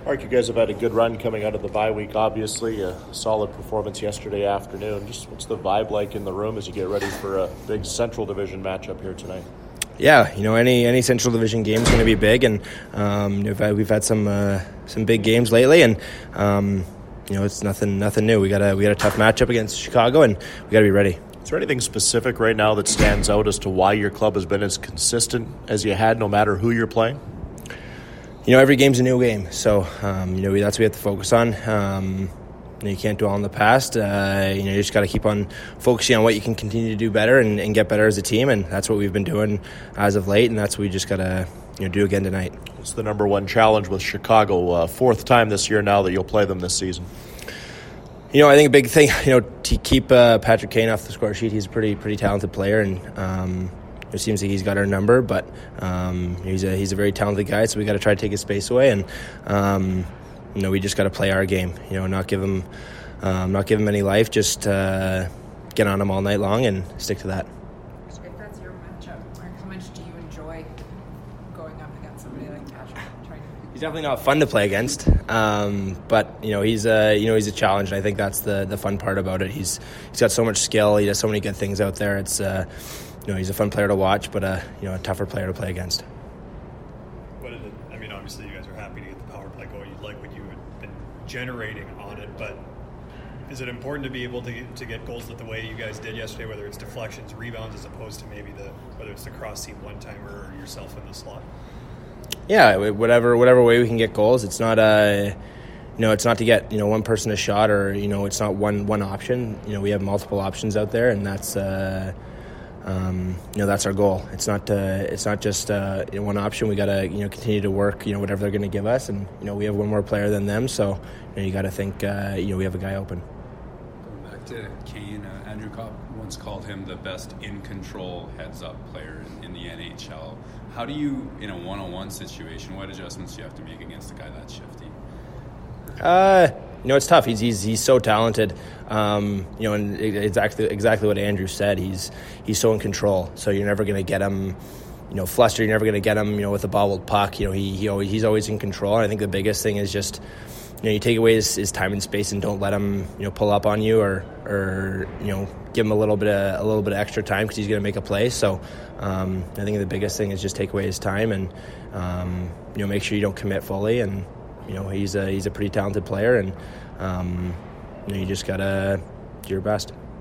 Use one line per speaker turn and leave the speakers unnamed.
Mark, you guys have had a good run coming out of the bye week, obviously. A solid performance yesterday afternoon. Just what's the vibe like in the room as you get ready for a big Central Division matchup here tonight?
Yeah, any Central Division game is going to be big, and we've had some big games lately, and it's nothing new. We got a tough matchup against Chicago, and we got to be ready.
Is there anything specific right now that stands out as to why your club has been as consistent as you had, no matter who you're playing?
Every game's a new game, so that's what we have to focus on. You can't dwell on the past. You just got to keep on focusing on what you can continue to do better and get better as a team, and that's what we've been doing as of late, and that's what we just got to do again tonight.
It's the number one challenge with Chicago. Fourth time this year now that you'll play them this season.
I think a big thing, to keep Patrick Kane off the score sheet. He's a pretty talented player, and it seems like he's got our number, but he's a very talented guy, so we got to try to take his space away, and we just got to play our game. Not give him any life. Just get on him all night long and stick to that.
If that's your matchup, how much do you enjoy going up against somebody like Patrick?
He's definitely not fun to play against, but he's a challenge, and I think that's the fun part about it. He's got so much skill. He does so many good things out there. It's he's a fun player to watch, but a tougher player to play against.
Obviously you guys are happy to get the power play going. You like what you had been generating on it, but is it important to be able to get goals the way you guys did yesterday, whether it's deflections, rebounds, as opposed to maybe whether it's the cross-seam one-timer or yourself in the slot?
Yeah, whatever way we can get goals. It's not it's not to get one person a shot, or it's not one option. We have multiple options out there, and that's that's our goal. It's not just one option. We got to continue to work whatever they're going to give us, and we have one more player than them, so you got to think we have a guy open.
Going back to Kane, Andrew Copp once called him the best in control heads up player in the NHL. How do you, in a one-on-one situation, what adjustments do you have to make against a guy that shifty?
It's tough. He's so talented. And exactly what Andrew said. He's so in control. So you're never going to get him, flustered. You're never going to get him, with a bobbled puck. He's always in control. And I think the biggest thing is just, you take away his time and space, and don't let him, pull up on you or give him a little bit of extra time, because he's going to make a play. So I think the biggest thing is just take away his time and make sure you don't commit fully. And he's a pretty talented player, and you just gotta do your best.